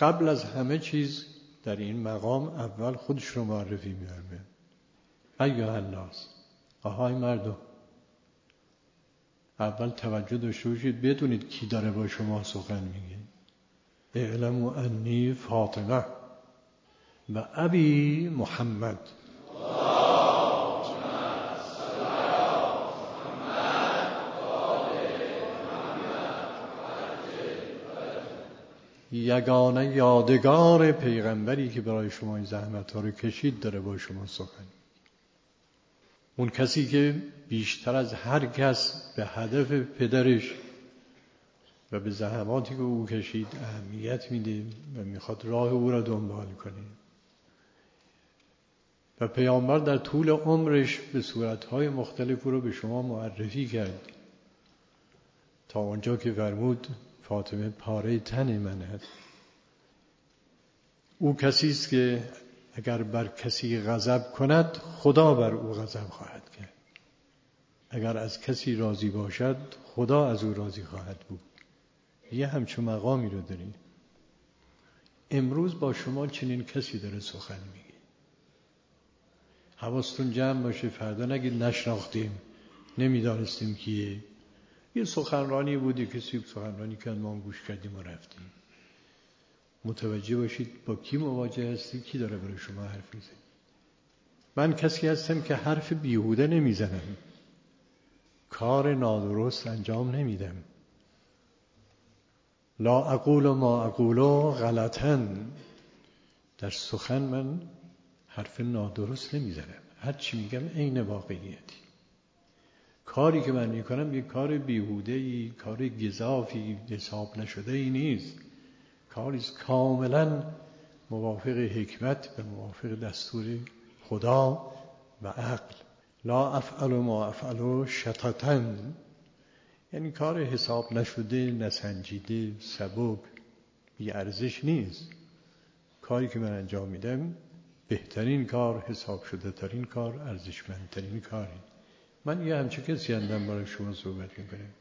قبل از همه چیز در این مقام اول خودش رو معرفی می‌کنه. ایها الناس، آهای مردم، اول توجه داشته باشید بدونید کی داره با شما سخن میگه. اعلموا انی فاطمه و ابی محمد. یگانه یادگار پیغمبری که برای شما این زحمت ها رو کشید داره با شما سخن. اون کسی که بیشتر از هر کس به هدف پدرش و به زحماتی که او کشید اهمیت میده و میخواد راه او را دنبال کنه. و پیامبر در طول عمرش به صورتهای مختلف رو به شما معرفی کرد تا اونجا که فرمود فاطمه پاره تن من است. او کسی است که اگر بر کسی غضب کند خدا بر او غضب خواهد کرد. اگر از کسی راضی باشد خدا از او راضی خواهد بود. یه همچون مقامی رو داریم. امروز با شما چنین کسی داره سخن میگه. حواستون جمع باشه، فردا نگید نشناختیم، نمیدانستیم کیه. یه سخنرانی بودی، کسی سخنرانی کرد، ما گوش کردیم و رفتیم. متوجه باشید با کی مواجه هستید، کی داره برای شما حرف میزنه. من کسی هستم که حرف بیهوده نمیزنم، کار نادرست انجام نمیدم. لا اقول ما اقول غلطاً. در سخن من حرف نادرست نمیزنم، هر چی میگم عین واقعیتی. کاری که من میکنم یک کار بیهوده‌ای، کار گزافی، حساب نشده‌ای نیست. کاری کاملا موافق حکمت و موافق دستور خدا و عقل. لا افعل ما افعل شططاً، یعنی کار حساب نشده، نسنجیده، سبک، بی ارزش نیست. کاری که من انجام میدم بهترین کار، حساب شده ترین کار، ارزشمندترین کاری. من یه همچه کسی هستم برای شما صحبت میکنم.